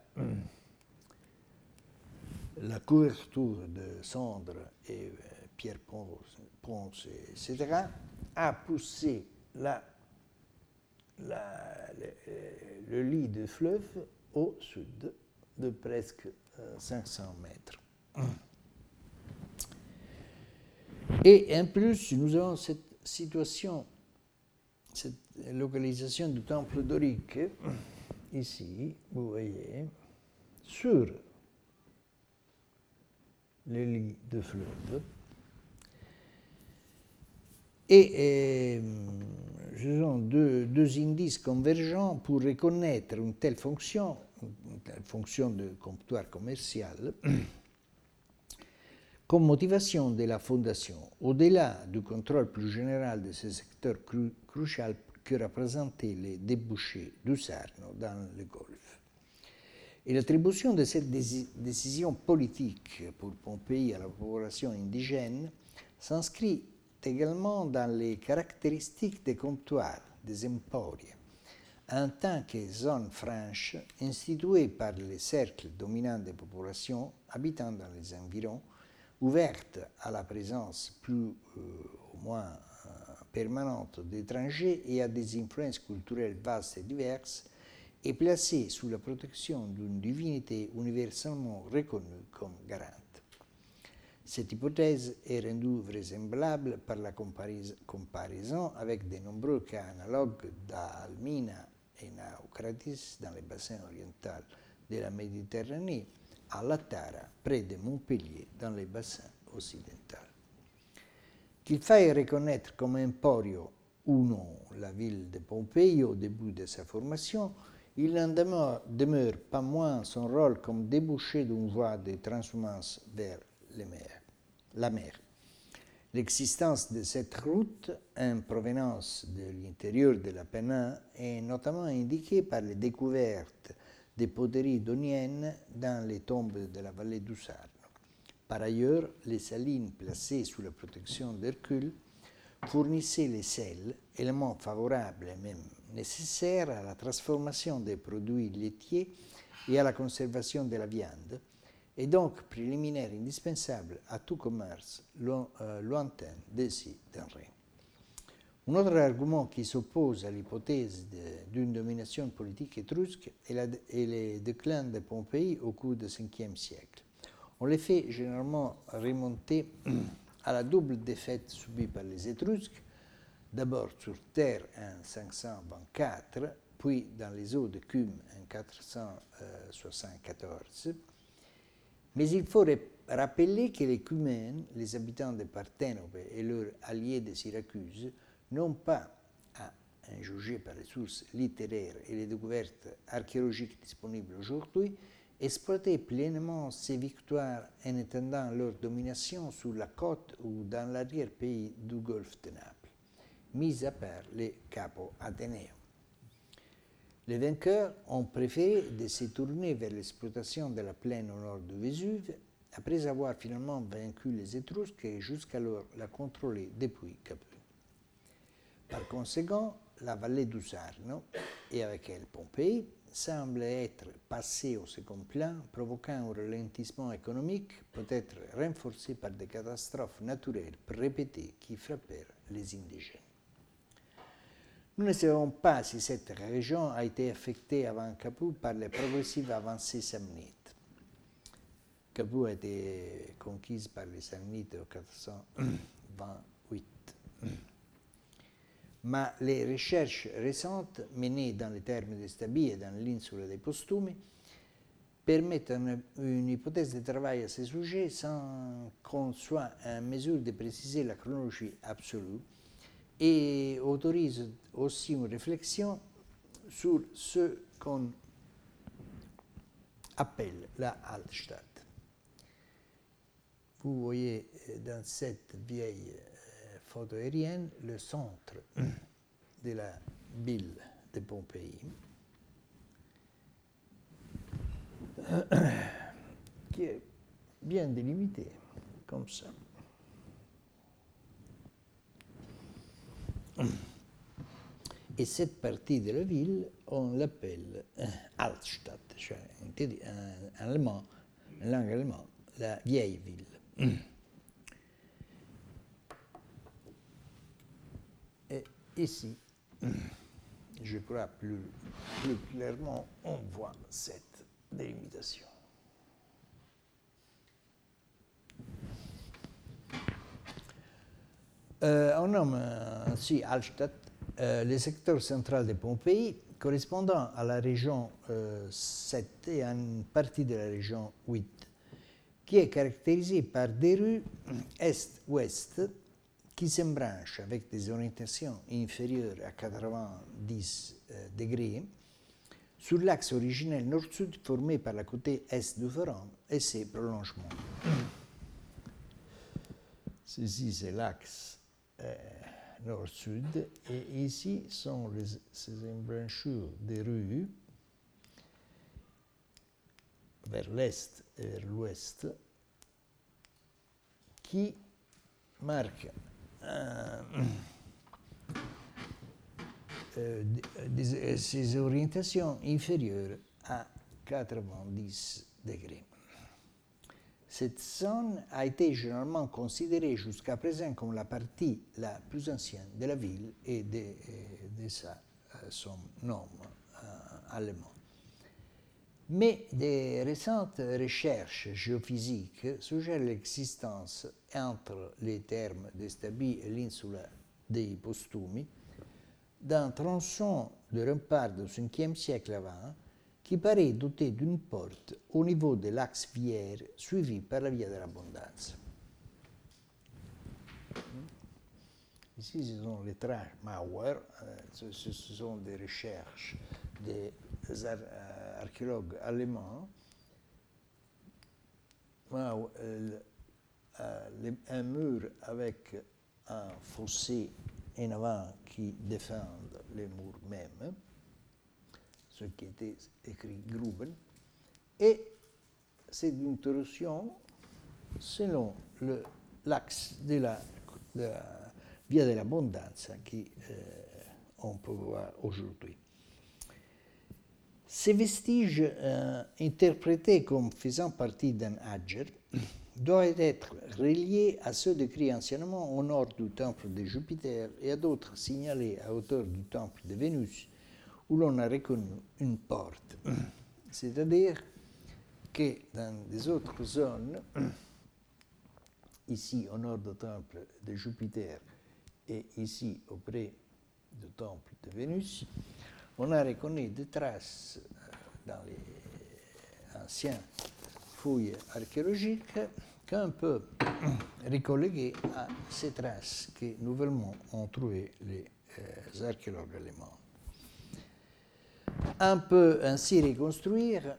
la couverture de cendres et euh, pierre ponce, ponce, et cetera, a poussé la, la, le, le lit du fleuve au sud de presque euh, cinq cents mètres. Et en plus, nous avons cette situation, cette localisation du temple dorique, ici, vous voyez, sur le lit de fleuve. Et euh, ce sont deux, deux indices convergents pour reconnaître une telle fonction, une telle fonction de comptoir commercial, comme motivation de la fondation, au-delà du contrôle plus général de ce secteur cru crucial que représentaient les débouchés du Sarno dans le Golfe. Et l'attribution de cette décision politique pour Pompéi à la population indigène s'inscrit également dans les caractéristiques des comptoirs, des emporia, en tant que zone franche instituée par les cercles dominants des populations habitant dans les environs, ouverte à la présence plus euh, ou moins euh, permanente d'étrangers et à des influences culturelles vastes et diverses, et placée sous la protection d'une divinité universellement reconnue comme garante. Cette hypothèse est rendue vraisemblable par la comparaison avec de nombreux cas analogues d'Almina et Naucratis dans les bassins orientaux de la Méditerranée, à la Tara, près de Montpellier, dans les bassins occidentaux. Qu'il faille reconnaître comme emporio ou non la ville de Pompéi au début de sa formation, il n'en demeure, demeure pas moins son rôle comme débouché d'une voie de transhumance vers les mers, la mer. L'existence de cette route en provenance de l'intérieur de l'Apennin est notamment indiquée par les découvertes des poteries doniennes dans les tombes de la vallée du Sarno. Par ailleurs, les salines placées sous la protection d'Hercule fournissaient les sels, éléments favorables et même nécessaires à la transformation des produits laitiers et à la conservation de la viande, et donc préliminaire indispensable à tout commerce lo, euh, lointain d'ici d'un Rhin. Un autre argument qui s'oppose à l'hypothèse d'une domination politique étrusque est, la, est le déclin de Pompéi au cours du cinquième siècle. On les fait généralement remonter à la double défaite subie par les Étrusques, d'abord sur terre en cinq cent vingt-quatre, puis dans les eaux de Cume en quatre cent soixante-quatorze. Mais il faut rappeler que les Cumènes, les habitants de Parthénope et leurs alliés de Syracuse, non pas à en juger par les sources littéraires et les découvertes archéologiques disponibles aujourd'hui, exploitaient pleinement ces victoires en étendant leur domination sur la côte ou dans l'arrière-pays du golfe de Naples, mis à part les Capo Athénéens. Les vainqueurs ont préféré de se tourner vers l'exploitation de la plaine au nord du Vésuve, après avoir finalement vaincu les Étrusques et jusqu'alors la contrôlé depuis Capri. Par conséquent, la vallée du Sarno et avec elle Pompéi, semble être passé au second plan, provoquant un ralentissement économique, peut-être renforcé par des catastrophes naturelles répétées qui frappèrent les indigènes. Nous ne savons pas si cette région a été affectée avant Capoue par les progressives avancées samnites. Capoue a été conquise par les samnites en quatre cent vingt-huit. Ma les recherches récentes menées dans les termes de Stabile et dans l'insula dei Postumi permettent une, une hypothèse de travail à ce sujet sans qu'on soit en mesure de préciser la chronologie absolue et autorise aussi une réflexion sur ce qu'on appelle la Altstadt. Vous voyez dans cette vieille photo aérienne le centre de la ville de Pompéi, qui est bien délimité, comme ça. Et cette partie de la ville, on l'appelle Altstadt, cioè en allemand, en langue allemande, la vieille ville. Et ici, je crois plus, plus clairement, on voit cette délimitation. Euh, on nomme ainsi Altstadt euh, le secteur central de Pompéi, correspondant à la région euh, sept et à une partie de la région huit, qui est caractérisée par des rues est-ouest qui s'embranchent avec des orientations inférieures à quatre-vingt-dix euh, degrés sur l'axe originel nord-sud formé par la côté est du Forum et ses prolongements. Ceci, c'est l'axe euh, nord-sud et ici sont les, ces embrachures des rues vers l'est et vers l'ouest qui marquent euh, euh, des, ces orientations inférieures à quatre-vingt-dix degrés. Cette zone a été généralement considérée jusqu'à présent comme la partie la plus ancienne de la ville et de, de sa, son nom euh, allemand. Mais des récentes recherches géophysiques suggèrent l'existence entre les termes de Stabile et l'insula dei Postumi d'un tronçon de rempart du cinquième siècle avant qui paraît doté d'une porte au niveau de l'axe viaire suivi par la Via dell'Abbondanza. Ici, ce sont les traces Mauer, ce, ce sont des recherches des archéologues allemands. Mauer, euh, un mur avec un fossé en avant qui défendent les murs mêmes, ce qui était écrit Gruben, et c'est une torsion selon le, l'axe de la, de la Via dell'Abbondanza qu'on peut voir aujourd'hui. Ces vestiges euh, interprétés comme faisant partie d'un Ager doivent être reliés à ceux décrits anciennement au nord du temple de Jupiter et à d'autres signalés à hauteur du temple de Vénus, où l'on a reconnu une porte. C'est-à-dire que dans des autres zones, ici au nord du temple de Jupiter et ici auprès du temple de Vénus, on a reconnu des traces dans les anciennes fouilles archéologiques qu'on peut recolléguer à ces traces que nouvellement ont trouvé les euh, archéologues allemands. On peut ainsi reconstruire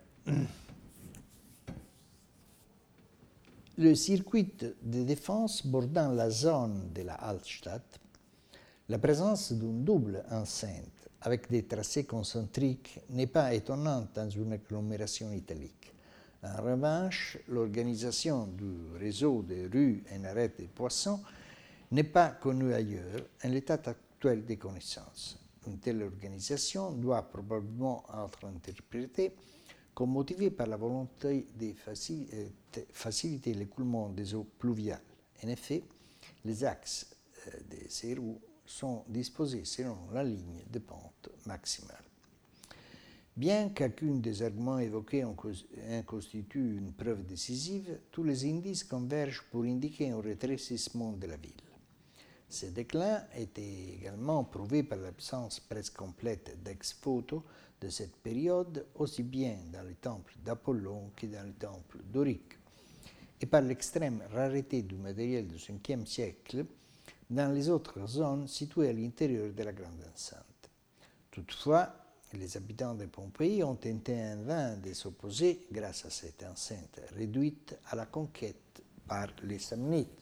le circuit de défense bordant la zone de la Altstadt, la présence d'une double enceinte avec des tracés concentriques n'est pas étonnante dans une agglomération italique. En revanche, l'organisation du réseau de rues et arêtes de poissons n'est pas connue ailleurs en l'état actuel des connaissances. Une telle organisation doit probablement être interprétée comme motivée par la volonté de faciliter l'écoulement des eaux pluviales. En effet, les axes de ces roues sont disposés selon la ligne de pente maximale. Bien qu'aucun des arguments évoqués en constitue une preuve décisive, tous les indices convergent pour indiquer un rétrécissement de la ville. Ce déclin était également prouvé par l'absence presque complète d'ex-photos de cette période, aussi bien dans les temples d'Apollon que dans les temples doriques, et par l'extrême rareté du matériel du cinquième siècle dans les autres zones situées à l'intérieur de la grande enceinte. Toutefois, les habitants de Pompéi ont tenté en vain de s'opposer, grâce à cette enceinte réduite, à la conquête par les Samnites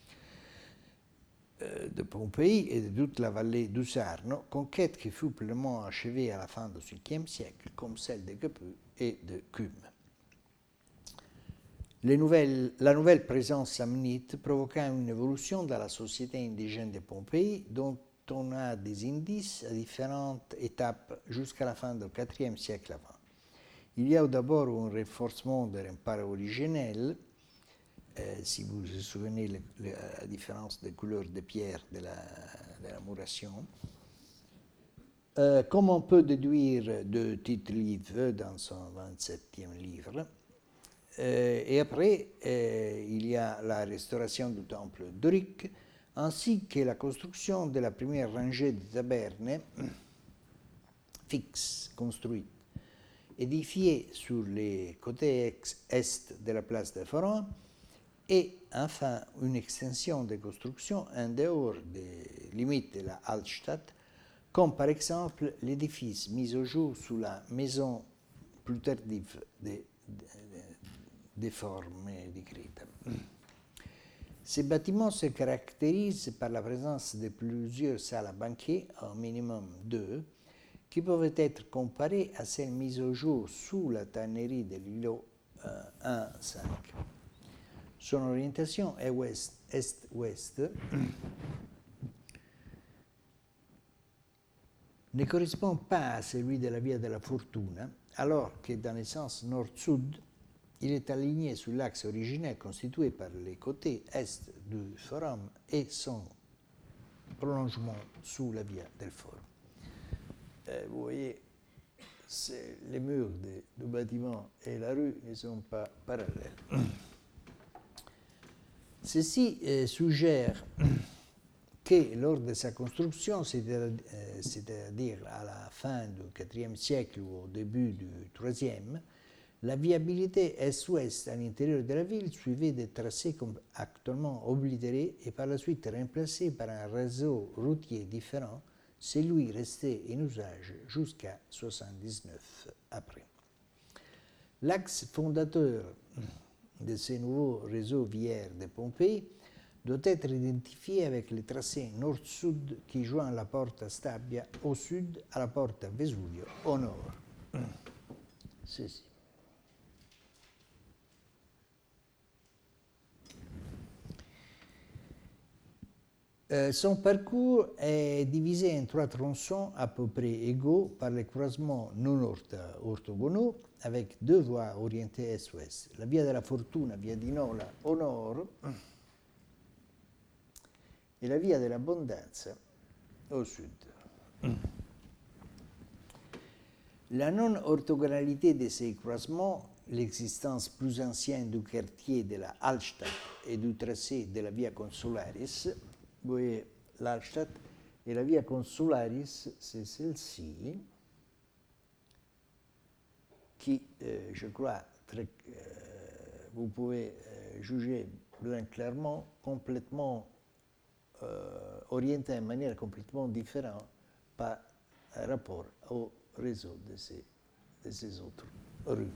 de Pompéi et de toute la vallée du Sarno, conquête qui fut pleinement achevée à la fin du cinquième siècle, comme celle de Capu et de Cume. Les nouvelles, la nouvelle présence samnite provoqua une évolution dans la société indigène de Pompéi, dont on a des indices à différentes étapes jusqu'à la fin du quatrième siècle avant. Il y a d'abord un renforcement de rempart originel. Euh, si vous vous souvenez le, le, la différence de couleur de pierre de la, de la mouration. Euh, comme on peut déduire de Tite-Live dans son vingt-septième livre, euh, et après, euh, il y a la restauration du temple dorique, ainsi que la construction de la première rangée de tabernes fixes construites, édifiées sur les côtés est de la place de Forum, et enfin une extension de construction en dehors des limites de la Altstadt, comme par exemple l'édifice mis au jour sous la maison plus tardive des de, de formes décrites. Ces bâtiments se caractérisent par la présence de plusieurs salles à banquets, au minimum deux, qui peuvent être comparées à celles mises au jour sous la tannerie de l'îlot euh, un cinq. Son orientation est ouest, est-ouest, ne correspond pas à celui de la Via della Fortuna, alors que dans le sens nord-sud, il est aligné sur l'axe originel constitué par les côtés est du Forum et son prolongement sous la Via del Forum. Euh, vous voyez, les murs de, du bâtiment et la rue ne sont pas parallèles. Ceci euh, suggère que lors de sa construction, c'est-à-dire à la fin du quatrième siècle ou au début du troisième, la viabilité est-ouest à l'intérieur de la ville suivait des tracés actuellement oblitérés et par la suite remplacés par un réseau routier différent, celui resté en usage jusqu'à soixante-dix-neuf après. L'axe fondateur de ce nouveau réseau viaire de Pompéi doit être identifié avec le tracé nord-sud qui joint la porte Stabia au sud à la porte Vesuvio au nord. Ceci. Euh, son parcours est divisé en trois tronçons à peu près égaux par les croisements non orthogonaux avec deux voies orientées est-ouest. La Via della Fortuna, Via di Nola au nord et la Via dell'Abbondanza au sud. La non-orthogonalité de ces croisements, l'existence plus ancienne du quartier de la Altstadt et du tracé de la Via Consularis, vous voyez l'Alstadt et la Via Consularis, c'est celle-ci, qui, euh, je crois, très, euh, vous pouvez euh, juger bien clairement, complètement euh, orientée de manière complètement différente par rapport au réseau de ces, de ces autres rues.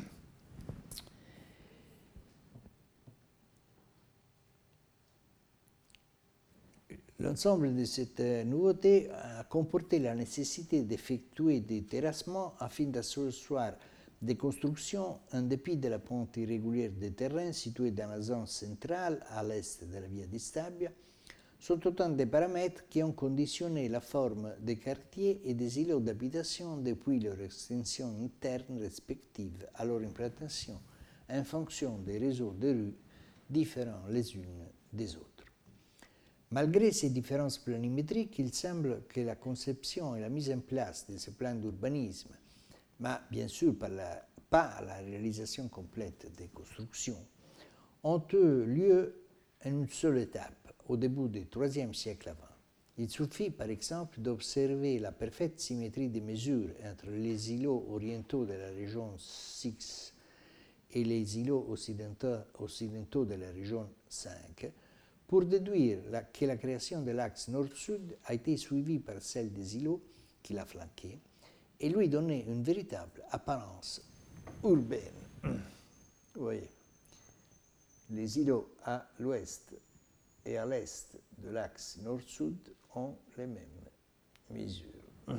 L'ensemble de cette nouveauté a comporté la nécessité d'effectuer des terrassements afin d'asseoir des constructions en dépit de la pente irrégulière des terrains situés dans la zone centrale à l'est de la Via di Stabia, sont autant de paramètres qui ont conditionné la forme des quartiers et des îlots d'habitation depuis leur extension interne respective à leur implantation en fonction des réseaux de rues différents les unes des autres. Malgré ces différences planimétriques, il semble que la conception et la mise en place de ces plans d'urbanisme, mais bien sûr pas la, pas la réalisation complète des constructions, ont eu lieu en une seule étape, au début du troisième siècle avant. Il suffit par exemple d'observer la parfaite symétrie des mesures entre les îlots orientaux de la région six et les îlots occidentaux, occidentaux de la région cinq pour déduire la, que la création de l'axe nord-sud a été suivie par celle des îlots qui l'a flanqué et lui donner une véritable apparence urbaine. Vous voyez, les îlots à l'ouest et à l'est de l'axe nord-sud ont les mêmes mesures.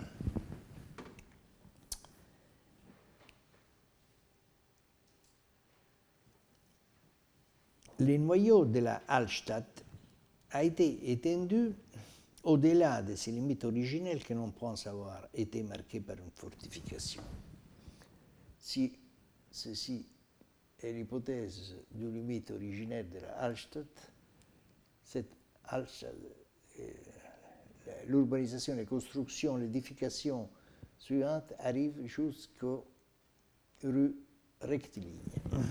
Le noyau de la Hallstatt a été étendu au-delà de ses limites originelles que l'on pense avoir été marquées par une fortification. Si ceci est l'hypothèse d'une limite originaire de la Hallstatt, cette Hallstatt, euh, l'urbanisation, les constructions, l'édification suivante arrive jusqu'aux rues rectilignes.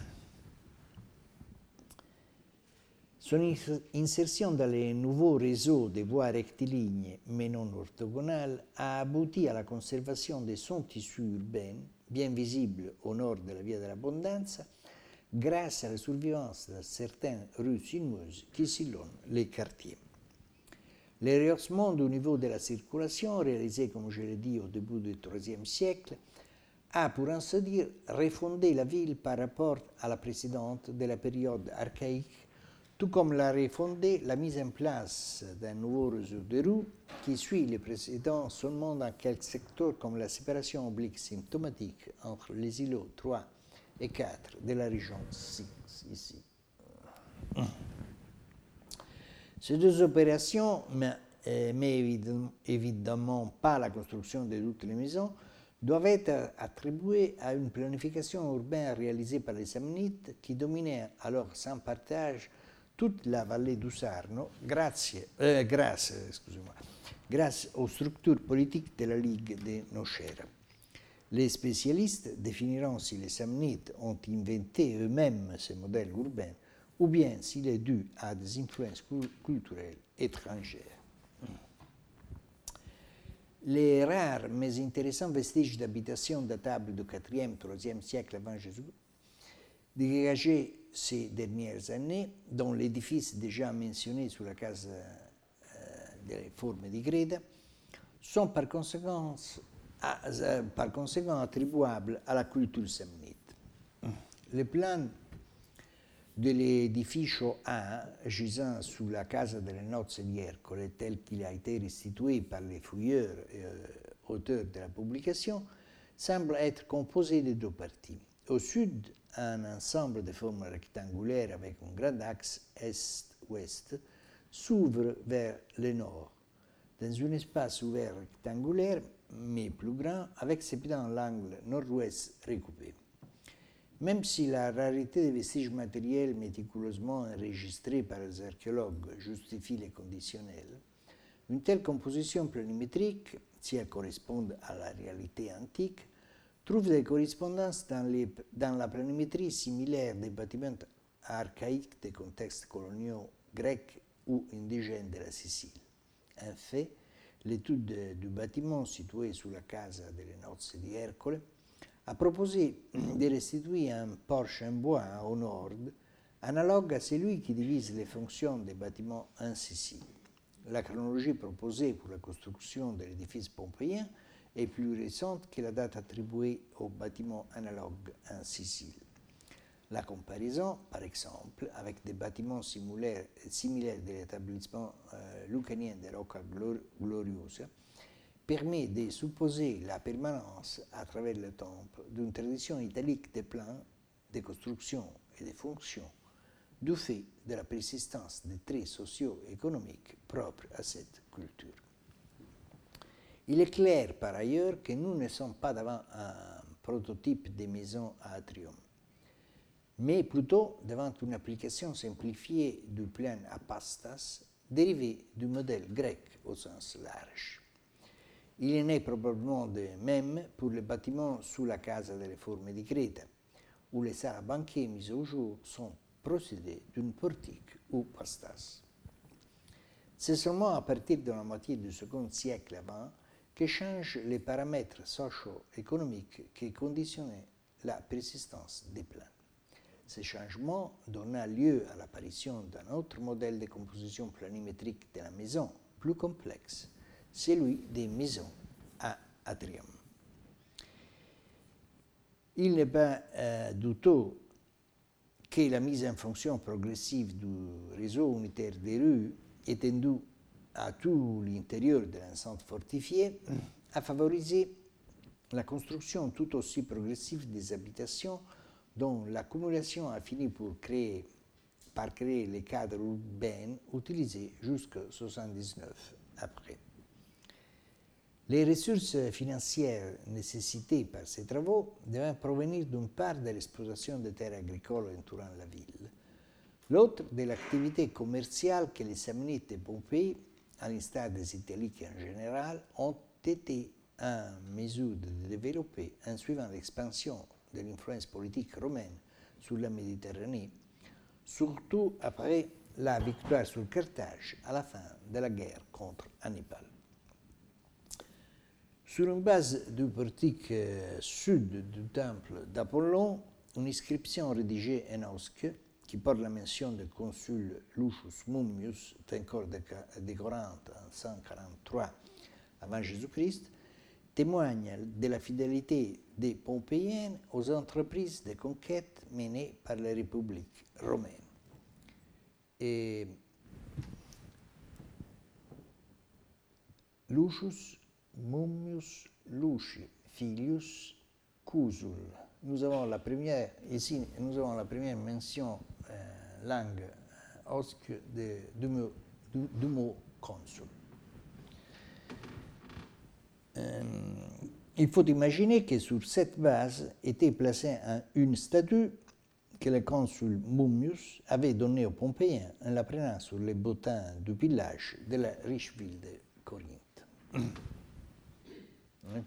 Son insertion dans les nouveaux réseaux de voies rectilignes mais non orthogonales a abouti à la conservation de son tissu urbain, bien visible au nord de la Via dell'Abbondanza, grâce à la survivance de certaines rues sinueuses qui sillonnent les quartiers. Le rehaussement du niveau de la circulation, réalisé, comme je l'ai dit, au début du troisième siècle, a, pour ainsi dire, refondé la ville par rapport à la précédente de la période archaïque, tout comme l'a refondé la mise en place d'un nouveau réseau de rues qui suit les précédents seulement dans quelques secteurs comme la séparation oblique symptomatique entre les îlots trois et quatre de la région six, ici. Ces deux opérations, mais, euh, mais évidemment, évidemment pas la construction de toutes les maisons, doivent être attribuées à une planification urbaine réalisée par les Samnites qui dominaient alors sans partage toute la vallée du Sarno grazie, euh, grâce, excusez-moi, grâce aux structures politiques de la Ligue de Nocera. Les spécialistes définiront si les Samnites ont inventé eux-mêmes ce modèle urbain ou bien s'il est dû à des influences culturelles étrangères. Les rares mais intéressants vestiges d'habitation datables du quatrième troisième siècle avant Jésus, dégagés ces dernières années, dont l'édifice déjà mentionné sous la case euh, des formes di Greda, sont par conséquent, à, à, par conséquent attribuables à la culture samnite. Le plan de l'edificio A, gisant sous la casa delle nozze di Ercole, tel qu'il a été restitué par les fouilleurs et euh, auteurs de la publication, semble être composé de deux parties. Au sud, un ensemble de formes rectangulaires avec un grand axe est-ouest s'ouvre vers le nord, dans un espace ouvert rectangulaire, mais plus grand, avec cependant l'angle nord-ouest recoupé. Même si la rareté des vestiges matériels méticuleusement enregistrés par les archéologues justifie les conditionnels, une telle composition planimétrique, si elle correspond à la réalité antique, trouve des correspondances dans, les, dans la planimétrie similaire des bâtiments archaïques des contextes coloniaux grecs ou indigènes de la Sicile. En fait, l'étude du bâtiment situé sous la casa delle nozze di Ercole a proposé de restituer un porche en bois au nord, analogue à celui qui divise les fonctions des bâtiments en Sicile. La chronologie proposée pour la construction de l'édifice pompéien est plus récente que la date attribuée aux bâtiments analogues en Sicile. La comparaison, par exemple, avec des bâtiments similaires, similaires de l'établissement euh, lucanien de Rocca Gloriosa, permet de supposer la permanence à travers le temps d'une tradition italique des plans, de construction et de fonctions du fait de la persistance des traits socio-économiques propres à cette culture. Il est clair par ailleurs que nous ne sommes pas devant un prototype des maisons à atrium, mais plutôt devant une application simplifiée du plan à pastas dérivé du modèle grec au sens large. Il en est probablement de même pour les bâtiments sous la Casa delle Forme di Creta, où les salles à banquets mises au jour sont procédés d'une portique ou pastas. C'est seulement à partir de la moitié du second siècle avant que changent les paramètres socio-économiques qui conditionnaient la persistance des plans. Ce changement donna lieu à l'apparition d'un autre modèle de composition planimétrique de la maison, plus complexe, celui des maisons à atrium. Il n'est pas euh, douteux que la mise en fonction progressive du réseau unitaire des rues, étendue à tout l'intérieur de l'enceinte fortifiée, a favorisé la construction tout aussi progressive des habitations dont l'accumulation a fini pour créer, par créer les cadres urbains utilisés jusqu'en mille neuf cent soixante-dix-neuf après. Les ressources financières nécessitées par ces travaux devaient provenir d'une part de l'exploitation des terres agricoles entourant la ville, l'autre de l'activité commerciale que les Samnites de Pompéi, à l'instar des Italiques en général, ont été en mesure de développer en suivant l'expansion de l'influence politique romaine sur la Méditerranée, surtout après la victoire sur Carthage à la fin de la guerre contre Hannibal. Sur une base du portique euh, sud du temple d'Apollon, une inscription rédigée en osque qui porte la mention du consul Lucius Mummius, encore décorant en cent quarante-trois avant Jésus-Christ, témoigne de la fidélité des Pompéiens aux entreprises de conquête menées par la République romaine. Et Lucius Mummius Luci Filius Cusul. Nous avons la première, ici, nous avons la première mention euh, langue osque de, du, mot, du, du mot consul. Euh, il faut imaginer que sur cette base était placée un, une statue que le consul Mummius avait donnée aux Pompéiens en la prenant sur les bottins du village de la riche ville de Corinthe. Oui.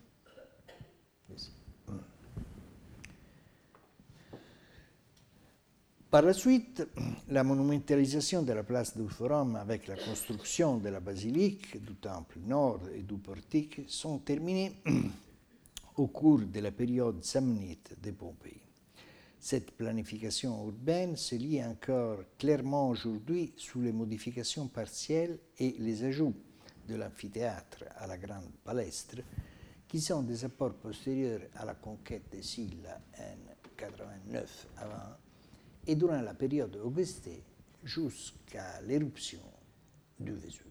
Par la suite, la monumentalisation de la place du Forum avec la construction de la basilique, du temple nord et du portique sont terminées au cours de la période samnite de Pompéi. Cette planification urbaine se lie encore clairement aujourd'hui sous les modifications partielles et les ajouts de l'amphithéâtre à la grande palestre, qui sont des apports postérieurs à la conquête de Sylla en quatre-vingt-neuf avant et durant la période augustée jusqu'à l'éruption du Vésuve.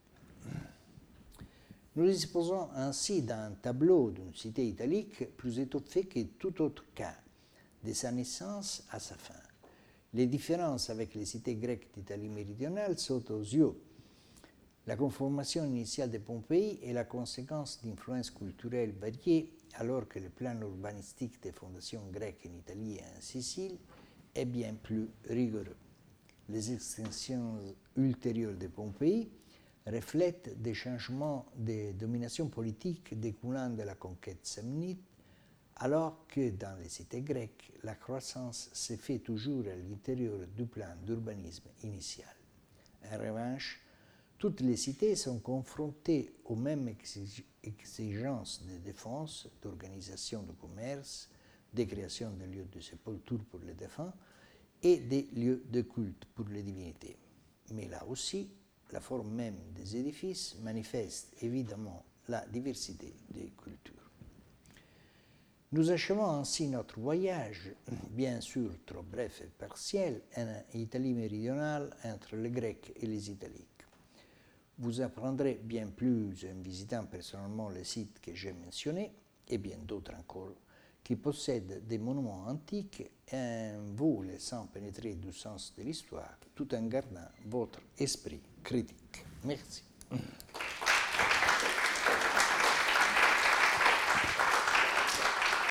Nous disposons ainsi d'un tableau d'une cité italique plus étoffé que tout autre cas, de sa naissance à sa fin. Les différences avec les cités grecques d'Italie méridionale sautent aux yeux. La conformation initiale de Pompéi est la conséquence d'influences culturelles variées, alors que le plan urbanistique des fondations grecques en Italie et en Sicile est bien plus rigoureux. Les extensions ultérieures de Pompéi reflètent des changements de domination politique découlant de la conquête samnite, alors que dans les cités grecques, la croissance se fait toujours à l'intérieur du plan d'urbanisme initial. En revanche, toutes les cités sont confrontées aux mêmes exigences de défense, d'organisation du commerce, de création de lieux de sépulture pour les défunts et des lieux de culte pour les divinités. Mais là aussi, la forme même des édifices manifeste évidemment la diversité des cultures. Nous achevons ainsi notre voyage, bien sûr trop bref et partiel, en Italie méridionale entre les Grecs et les Italiques. Vous apprendrez bien plus en visitant personnellement les sites que j'ai mentionnés, et bien d'autres encore, qui possède des monuments antiques et un volet sans pénétrer du sens de l'histoire, tout en gardant votre esprit critique. Merci.